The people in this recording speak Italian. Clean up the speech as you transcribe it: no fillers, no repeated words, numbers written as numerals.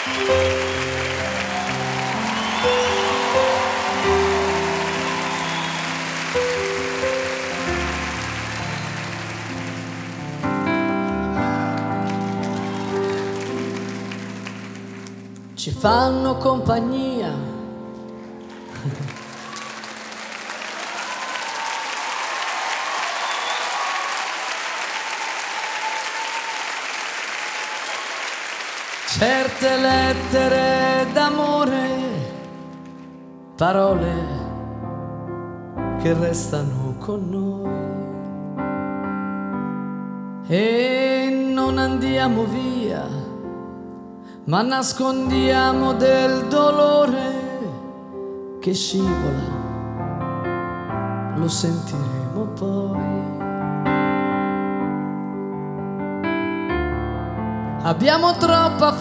Ci fanno compagnia certe lettere d'amore, parole che restano con noi e non andiamo via, ma nascondiamo del dolore che scivola, lo sentiremo poi. Abbiamo troppa